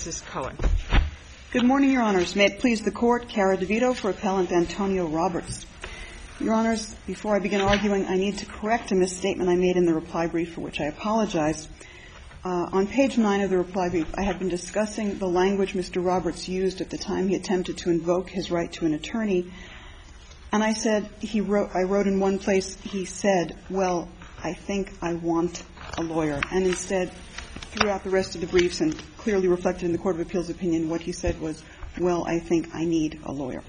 Mrs. Cohen. Good morning, Your Honors. May it please the Court, Cara DeVito for Appellant Antonio Roberts. Your Honors, before I begin arguing, I need to correct a misstatement I made in the reply brief, for which I apologize. On page 9 of the reply brief, I had been discussing the language Mr. Roberts used at the time he attempted to invoke his right to an attorney. And I said, I wrote in one place, he said, well, I think I want a lawyer. And instead, throughout the rest of the briefs and clearly reflected in the Court of Appeals opinion, what he said was, well, I think I need a lawyer.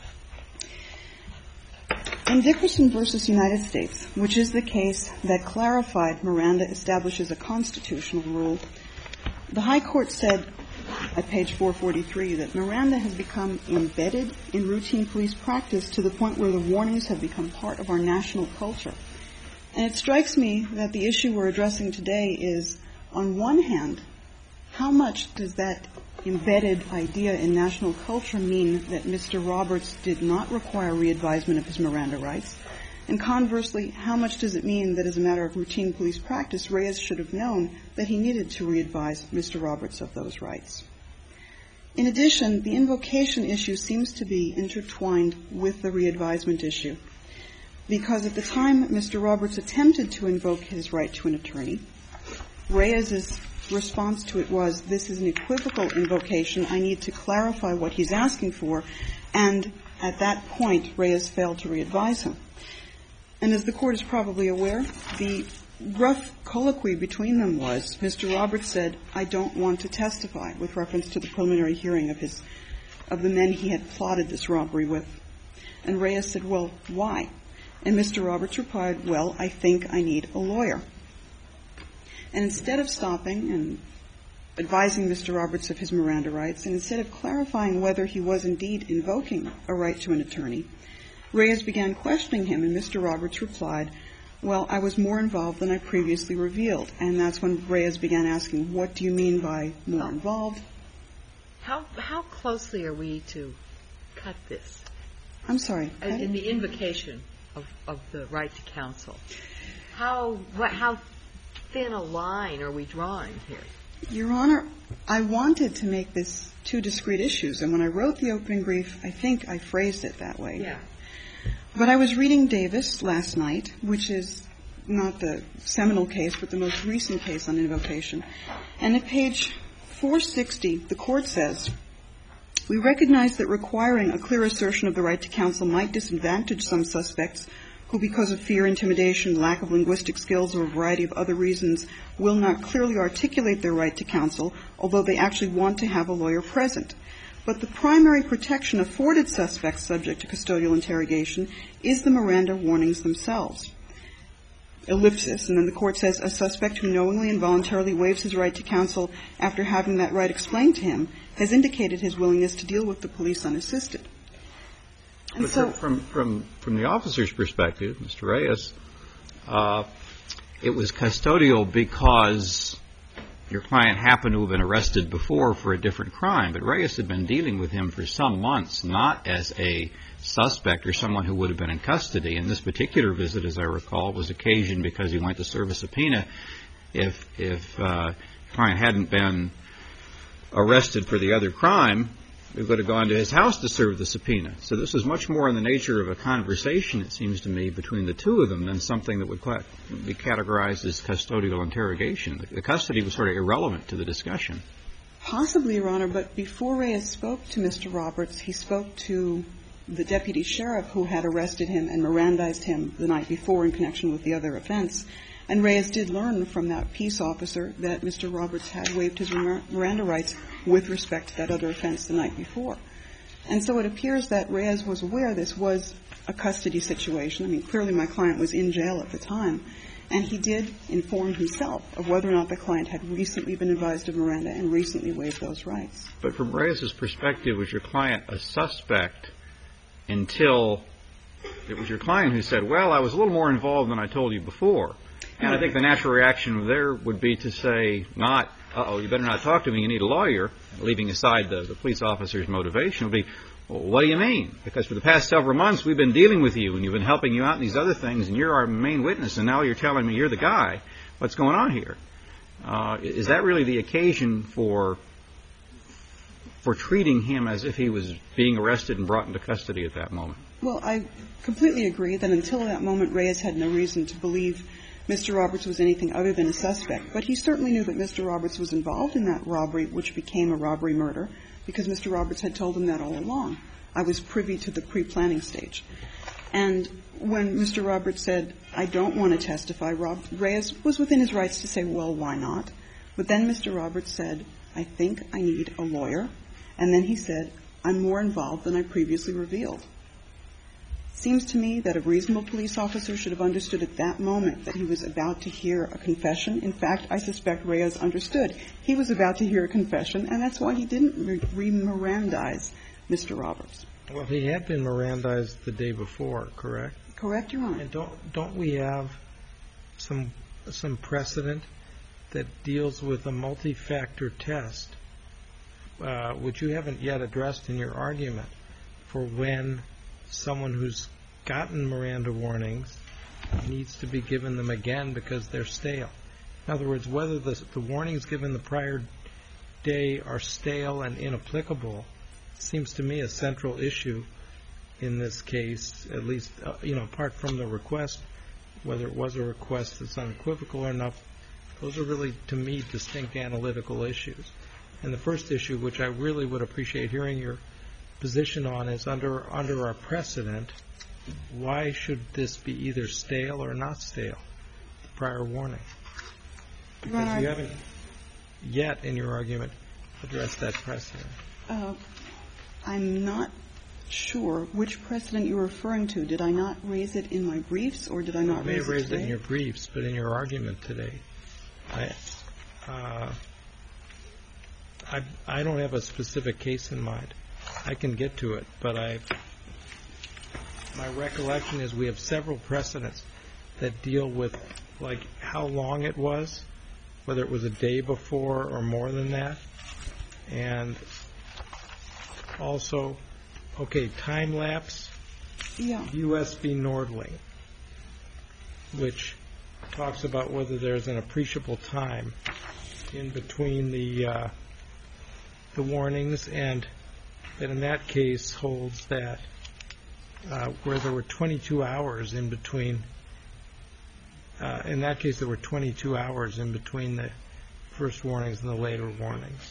In Dickerson v. United States, which is the case that clarified Miranda establishes a constitutional rule, the High Court said at page 443 that Miranda has become embedded in routine police practice to the point where the warnings have become part of our national culture. And it strikes me that the issue we're addressing today is, on one hand, how much does that embedded idea in national culture mean that Mr. Roberts did not require re-advisement of his Miranda rights? And conversely, how much does it mean that as a matter of routine police practice, Reyes should have known that he needed to re-advise Mr. Roberts of those rights? In addition, the invocation issue seems to be intertwined with the re-advisement issue, because at the time Mr. Roberts attempted to invoke his right to an attorney, Reyes's response to it was, this is an equivocal invocation. I need to clarify what he's asking for. And at that point, Reyes failed to re-advise him. And as the Court is probably aware, the rough colloquy between them was, Mr. Roberts said, I don't want to testify, with reference to the preliminary hearing of the men he had plotted this robbery with. And Reyes said, well, why? And Mr. Roberts replied, well, I think I need a lawyer. And instead of stopping and advising Mr. Roberts of his Miranda rights, and instead of clarifying whether he was indeed invoking a right to an attorney, Reyes began questioning him, and Mr. Roberts replied, well, I was more involved than I previously revealed. And that's when Reyes began asking, what do you mean by more involved? How closely are we to cut this? I'm sorry. In the invocation of the right to counsel. How thin a line are we drawing here? Your Honor, I wanted to make this two discrete issues, and when I wrote the opening brief, I think I phrased it that way. Yeah. But I was reading Davis last night, which is not the seminal case, but the most recent case on invocation. And at page 460, the Court says, we recognize that requiring a clear assertion of the right to counsel might disadvantage some suspects who, because of fear, intimidation, lack of linguistic skills, or a variety of other reasons, will not clearly articulate their right to counsel, although they actually want to have a lawyer present. But the primary protection afforded suspects subject to custodial interrogation is the Miranda warnings themselves. Ellipsis, and then the Court says, a suspect who knowingly and voluntarily waives his right to counsel after having that right explained to him has indicated his willingness to deal with the police unassisted. And but so, from the officer's perspective, Mr. Reyes, it was custodial because your client happened to have been arrested before for a different crime, but Reyes had been dealing with him for some months, not as a suspect or someone who would have been in custody. And this particular visit, as I recall, was occasioned because he went to serve a subpoena. If the client hadn't been arrested for the other crime, he would have gone to his house to serve the subpoena. So this was much more in the nature of a conversation, it seems to me, between the two of them than something that would be categorized as custodial interrogation. The custody was sort of irrelevant to the discussion. Possibly, Your Honor, but before Reyes spoke to Mr. Roberts, he spoke to the deputy sheriff who had arrested him and Mirandized him the night before in connection with the other offense. And Reyes did learn from that peace officer that Mr. Roberts had waived his Miranda rights with respect to that other offense the night before. And so it appears that Reyes was aware this was a custody situation. I mean, clearly my client was in jail at the time. And he did inform himself of whether or not the client had recently been advised of Miranda and recently waived those rights. But from Reyes's perspective, was your client a suspect until it was your client who said, well, I was a little more involved than I told you before? And I think the natural reaction there would be to say not, uh-oh, you better not talk to me, you need a lawyer, leaving aside the police officer's motivation. It would be, well, what do you mean? Because for the past several months we've been dealing with you and you've been helping you out in these other things and you're our main witness and now you're telling me you're the guy. What's going on here? Is that really the occasion for for treating him as if he was being arrested and brought into custody at that moment. Well, I completely agree that until that moment, Reyes had no reason to believe Mr. Roberts was anything other than a suspect. But he certainly knew that Mr. Roberts was involved in that robbery, which became a robbery murder, because Mr. Roberts had told him that all along. I was privy to the pre-planning stage. And when Mr. Roberts said, I don't want to testify, Reyes was within his rights to say, well, why not? But then Mr. Roberts said, I think I need a lawyer. And then he said, I'm more involved than I previously revealed. Seems to me that a reasonable police officer should have understood at that moment that he was about to hear a confession. In fact, I suspect Reyes understood. He was about to hear a confession, and that's why he didn't re-Mirandize Mr. Roberts. Well, he had been Mirandized the day before, correct? Correct, Your Honor. And don't we have some precedent that deals with a multi-factor test, which you haven't yet addressed in your argument, for when someone who's gotten Miranda warnings needs to be given them again because they're stale? In other words, whether the warnings given the prior day are stale and inapplicable seems to me a central issue in this case, at least, apart from the request, whether it was a request that's unequivocal or not. Those are really, to me, distinct analytical issues. And the first issue, which I really would appreciate hearing your position on, is under our precedent, why should this be either stale or not stale, the prior warning? Because you haven't yet, in your argument, addressed that precedent. I'm not sure which precedent you're referring to. Did I not raise it in my briefs, or did I not raise it today? You may have raised it in your briefs, but in your argument today, I don't have a specific case in mind. I can get to it, but my recollection is we have several precedents that deal with, like, how long it was, whether it was a day before or more than that, and also, time lapse, U.S. v. Nordling, which talks about whether there's an appreciable time in between the warnings, and that in that case holds that where there were 22 hours in between, in that case there were 22 hours in between the first warnings and the later warnings.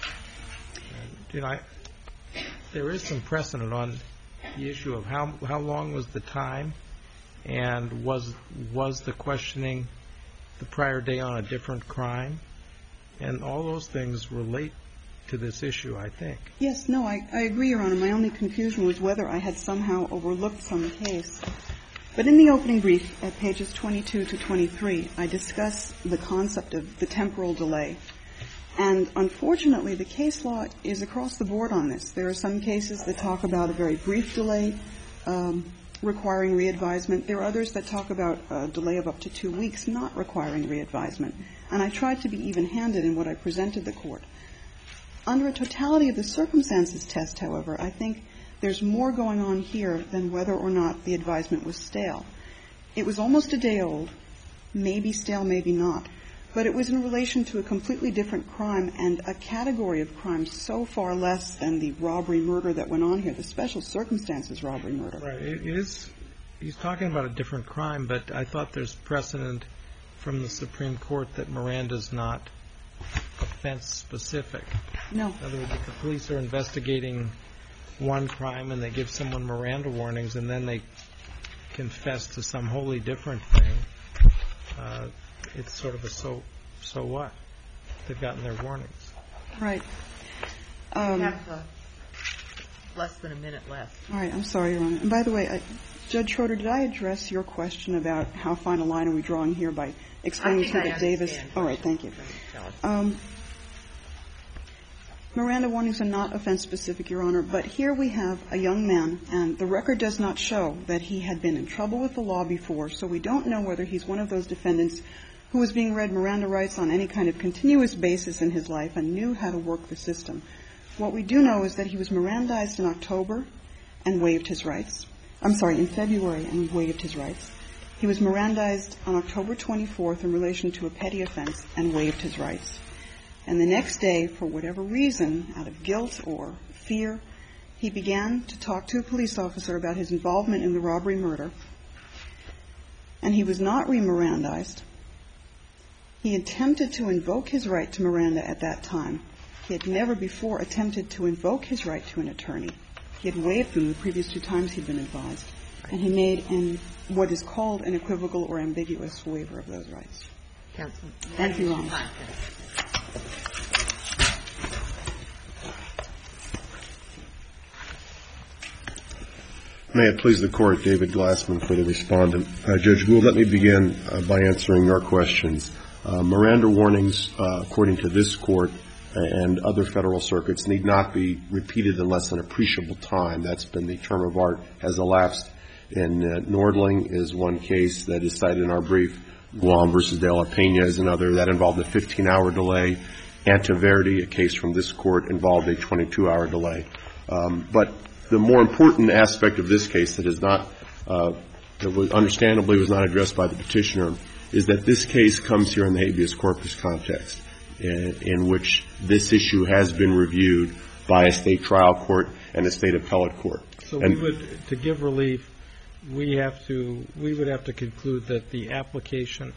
And, there is some precedent on the issue of how long was the time, and was the questioning the prior day on a different crime, and all those things relate to this issue, I think. Yes, no, I agree, Your Honor. My only confusion was whether I had somehow overlooked some case. But in the opening brief at pages 22 to 23, I discuss the concept of the temporal delay. And unfortunately, the case law is across the board on this. There are some cases that talk about a very brief delay requiring re-advisement. There are others that talk about a delay of up to 2 weeks not requiring re-advisement. And I tried to be even-handed in what I presented the Court. Under a totality of the circumstances test, however, I think there's more going on here than whether or not the advisement was stale. It was almost a day old, maybe stale, maybe not. But it was in relation to a completely different crime and a category of crime so far less than the robbery-murder that went on here, the special circumstances robbery-murder. Right. It is. He's talking about a different crime, but I thought there's precedent from the Supreme Court that Miranda's not offense-specific. No. In other words, if the police are investigating one crime and they give someone Miranda warnings and then they confess to some wholly different thing, it's sort of a so what? They've gotten their warnings. Right. We have less than a minute left. All right. I'm sorry, Your Honor. And by the way, Judge Schroeder, did I address your question about how fine a line are we drawing here by explaining to that Davis? All right. Thank you. Miranda warnings are not offense-specific, Your Honor, but here we have a young man, and the record does not show that he had been in trouble with the law before, so we don't know whether he's one of those defendants who was being read Miranda rights on any kind of continuous basis in his life and knew how to work the system. What we do know is that he was Mirandized in October and waived his rights. I'm sorry, in February and waived his rights. He was Mirandized on October 24th in relation to a petty offense and waived his rights. And the next day, for whatever reason, out of guilt or fear, he began to talk to a police officer about his involvement in the robbery murder. And he was not re-Mirandized. He attempted to invoke his right to Miranda at that time. He had never before attempted to invoke his right to an attorney. He had waived them the previous 2 times he'd been advised. And he made what is called an equivocal or ambiguous waiver of those rights. Counsel. Thank you, Your Honor. May it please the Court, David Glassman for the respondent. Judge Gould, let me begin by answering your questions. Miranda warnings, according to this Court and other federal circuits, need not be repeated unless an appreciable time, that's been the term of art, has elapsed. In Nordling is one case that is cited in our brief. Guam versus De La Pena is another. That involved a 15-hour delay. Anteverdi, a case from this Court, involved a 22-hour delay. But the more important aspect of this case that is not, understandably was not addressed by the petitioner, is that this case comes here in the habeas corpus context, in which this issue has been reviewed by a state trial court and a state appellate court. So to give relief, we would have to conclude that the application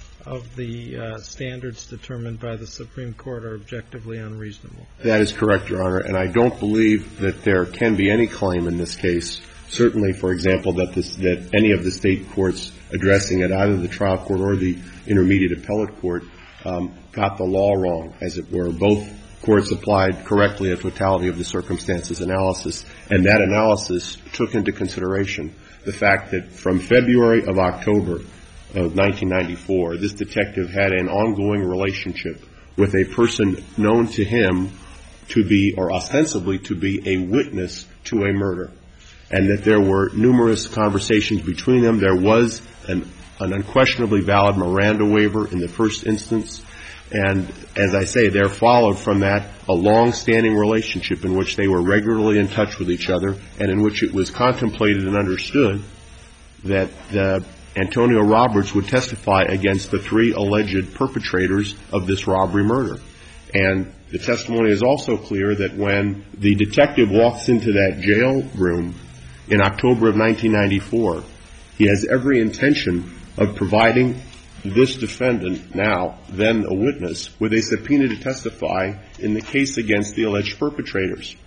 of the standards determined by the Supreme Court are objectively unreasonable. That is correct, Your Honor, and I don't believe that there can be any claim in this case, certainly, for example, that any of the state courts addressing it, either the trial court or the intermediate appellate court, got the law wrong, as it were. Both courts applied correctly a totality of the circumstances analysis, and that analysis took into consideration the fact that from February of October of 1994, this detective had an ongoing relationship with a person known to him to be, or ostensibly to be, a witness to a murder, and that there were numerous conversations between them. There was an unquestionably valid Miranda waiver in the first instance, and as I say, there followed from that a long-standing relationship in which they were regularly in touch with each other and in which it was contemplated and understood that Antonio Roberts would testify against the 3 alleged perpetrators of this robbery murder. And the testimony is also clear that when the detective walks into that jail room in October of 1994, he has every intention of providing this defendant, now then a witness, with a subpoena to testify in the case against the alleged perpetrators,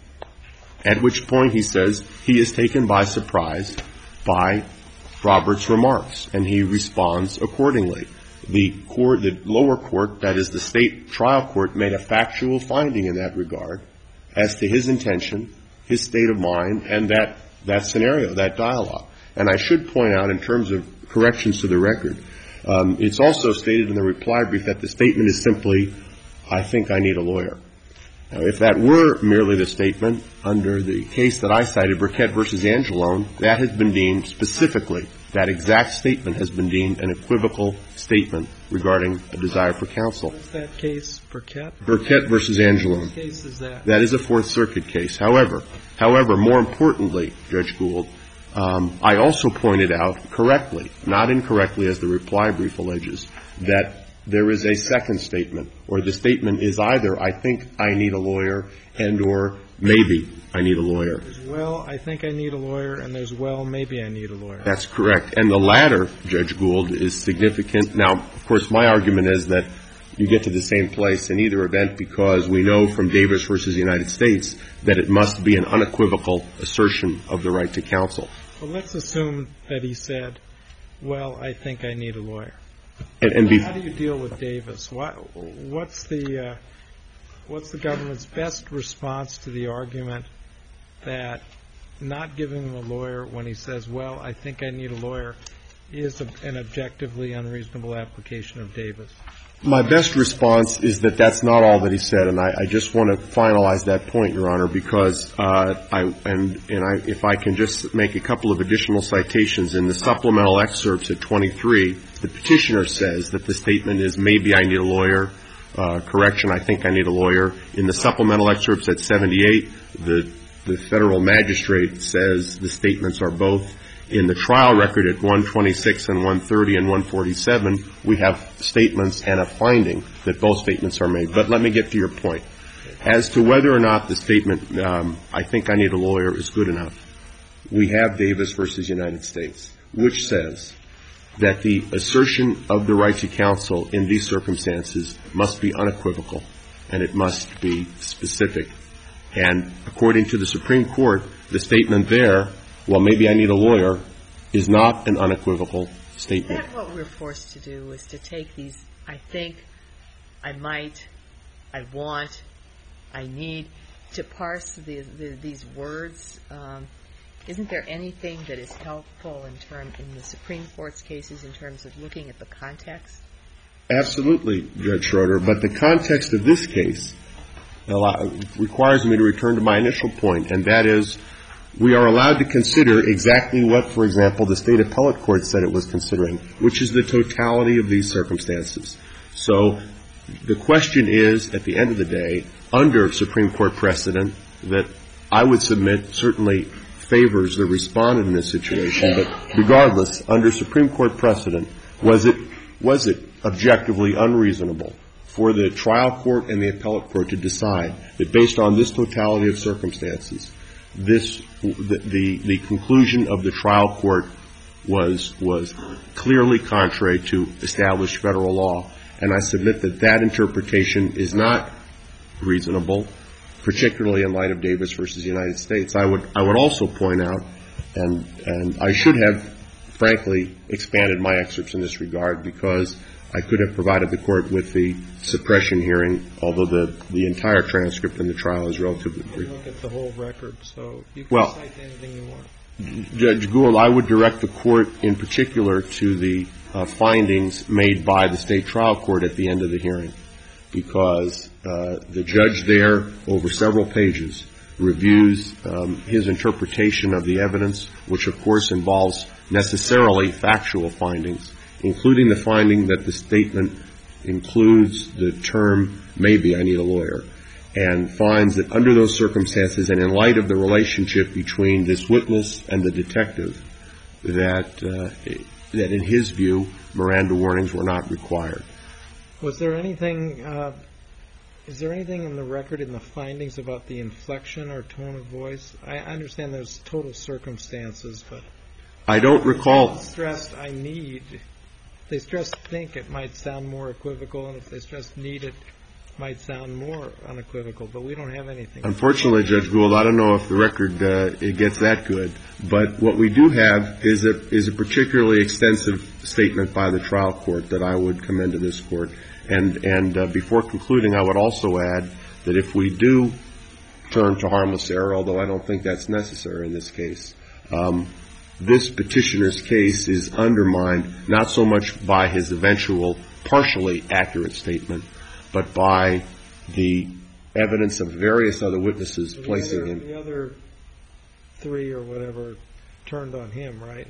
at which point he says he is taken by surprise by Roberts' remarks, and he responds accordingly. The lower court, that is the state trial court, made a factual finding in that regard as to his intention, his state of mind, and that scenario, that dialogue. And I should point out, in terms of corrections to the record, it's also stated in the reply brief that the statement is simply, I think I need a lawyer. Now, if that were merely the statement, under the case that I cited, Burkett versus Angelone, that has been deemed specifically, that exact statement has been deemed an equivocal statement regarding a desire for counsel. What's that case, Burkett? Burkett versus Angelone. What case is that? That is a Fourth Circuit case. However, more importantly, Judge Gould, I also pointed out correctly, not incorrectly as the reply brief alleges, that there is a second statement, or the statement is either I think I need a lawyer and or maybe I need a lawyer. There's well, I think I need a lawyer, and there's well, maybe I need a lawyer. That's correct. And the latter, Judge Gould, is significant. Now, of course, my argument is that you get to the same place in either event because we know from Davis versus the United States that it must be an unequivocal assertion of the right to counsel. Well, let's assume that he said, well, I think I need a lawyer. How do you deal with Davis? What's the government's best response to the argument that not giving him a lawyer when he says, well, I think I need a lawyer, is an objectively unreasonable application of Davis? My best response is that that's not all that he said, and I just want to finalize that point, Your Honor, because if I can just make a couple of additional citations in the supplemental excerpts at 23, the petitioner says that the statement is maybe I need a lawyer. Correction, I think I need a lawyer. In the supplemental excerpts at 78, the federal magistrate says the statements are both. In the trial record at 126 and 130 and 147, we have statements and a finding that both statements are made. But let me get to your point. As to whether or not the statement, I think I need a lawyer, is good enough, we have Davis versus United States, which says that the assertion of the right to counsel in these circumstances must be unequivocal and it must be specific. And according to the Supreme Court, the statement there, well, maybe I need a lawyer, is not an unequivocal statement. Is that what we're forced to do, is to take these, I think, I might, I want, I need, to parse these words? Isn't there anything that is helpful in the Supreme Court's cases in terms of looking at the context? Absolutely, Judge Schroeder, but the context of this case requires me to return to my initial point, and that is we are allowed to consider exactly what, for example, the state appellate court said it was considering, which is the totality of these circumstances. So the question is, at the end of the day, under Supreme Court precedent, that I would submit certainly favors the respondent in this situation, but regardless, under Supreme Court precedent, was it objectively unreasonable for the trial court and the appellate court to decide that based on this totality of circumstances, the conclusion of the trial court was clearly contrary to established federal law? And I submit that interpretation is not reasonable, particularly in light of Davis versus United States. I would also point out, and I should have, frankly, expanded my excerpts in this regard because I could have provided the court with the suppression hearing, although the entire transcript in the trial is relatively brief. You look at the whole record, so you can cite anything you want. Judge Gould, I would direct the court in particular to the findings made by the state trial court at the end of the hearing, because the judge there, over several pages, reviews his interpretation of the evidence, which of course involves necessarily factual findings, including the finding that the statement includes the term, maybe I need a lawyer, and finds that under those circumstances and in light of the relationship between this witness and the detective, that in his view, Miranda warnings were not required. Was there anything, is there anything in the record in the findings about the inflection or tone of voice? I understand there's total circumstances, but I don't recall. If they stressed I need, they stressed think, it might sound more equivocal, and if they stressed need, it might sound more unequivocal, but we don't have anything. Unfortunately, Judge Gould, I don't know if the record it gets that good, but what we do have is a particularly extensive statement by the trial court that I would commend to this court. And before concluding, I would also add that if we do turn to harmless error, although I don't think that's necessary in this case, this petitioner's case is undermined not so much by his eventual partially accurate statement, but by the evidence of various other witnesses placing him. The other three or whatever turned on him, right?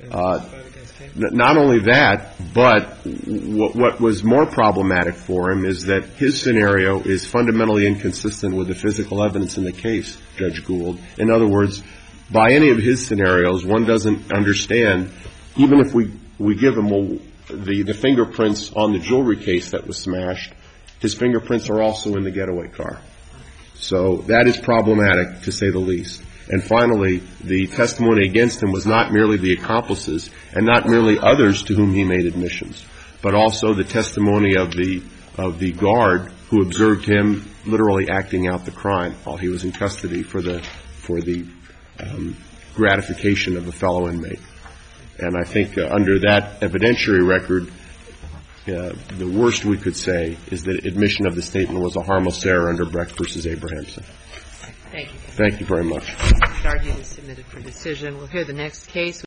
Not only that, but what was more problematic for him is that his scenario is fundamentally inconsistent with the physical evidence in the case, Judge Gould. In other words, by any of his scenarios, one doesn't understand, even if we give him the fingerprints on the jewelry case that was smashed, his fingerprints are also in the getaway car. So that is problematic, to say the least. And finally, the testimony against him was not merely the accomplices and not merely others to whom he made admissions, but also the testimony of the guard who observed him literally acting out the crime while he was in custody for the gratification of a fellow inmate. And I think under that evidentiary record, the worst we could say is that admission of the statement was a harmless error under Brecht versus Abrahamson. Thank you. Thank you very much. The argument is submitted for decision. We'll hear the next case.